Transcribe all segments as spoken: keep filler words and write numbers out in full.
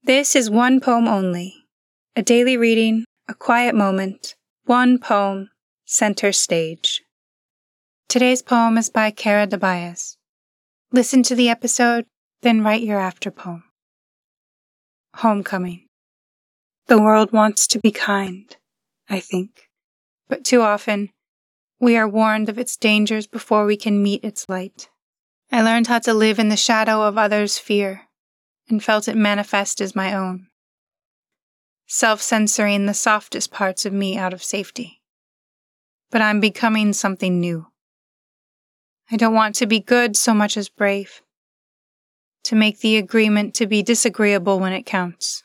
This is one poem only, a daily reading, a quiet moment, one poem, center stage. Today's poem is by Kara Tobias. Listen to the episode, then write your after poem. Homecoming. The world wants to be kind, I think, but too often we are warned of its dangers before we can meet its light. I learned how to live in the shadow of others' fear, and felt it manifest as my own, self-censoring the softest parts of me out of safety. But I'm becoming something new. I don't want to be good so much as brave, to make the agreement to be disagreeable when it counts.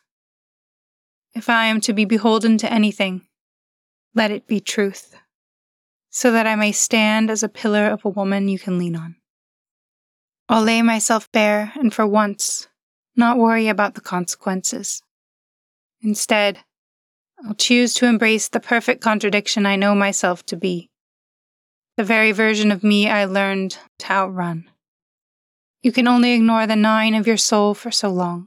If I am to be beholden to anything, let it be truth, so that I may stand as a pillar of a woman you can lean on. I'll lay myself bare and for once not worry about the consequences. Instead, I'll choose to embrace the perfect contradiction I know myself to be, the very version of me I learned to outrun. You can only ignore the gnawing of your soul for so long.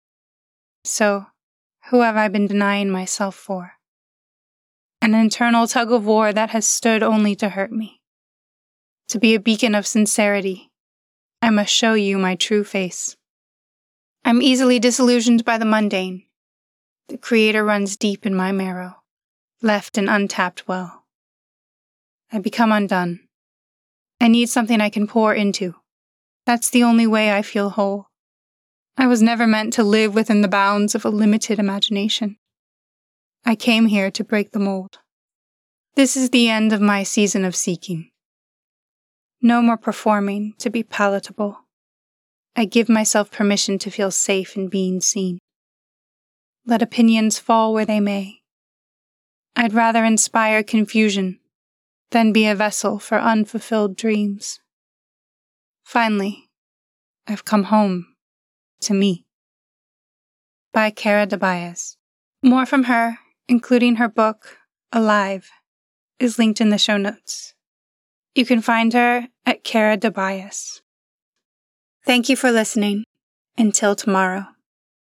So, who have I been denying myself for? An internal tug-of-war that has stood only to hurt me. To be a beacon of sincerity, I must show you my true face. I'm easily disillusioned by the mundane. The Creator runs deep in my marrow, left an untapped well. I become undone. I need something I can pour into. That's the only way I feel whole. I was never meant to live within the bounds of a limited imagination. I came here to break the mold. This is the end of my season of seeking. No more performing to be palatable. I give myself permission to feel safe in being seen. Let opinions fall where they may. I'd rather inspire confusion than be a vessel for unfulfilled dreams. Finally, I've come home to me. By Kara Tobias. More from her, including her book, Alive, is linked in the show notes. You can find her at Kara Tobias. Thank you for listening. Until tomorrow.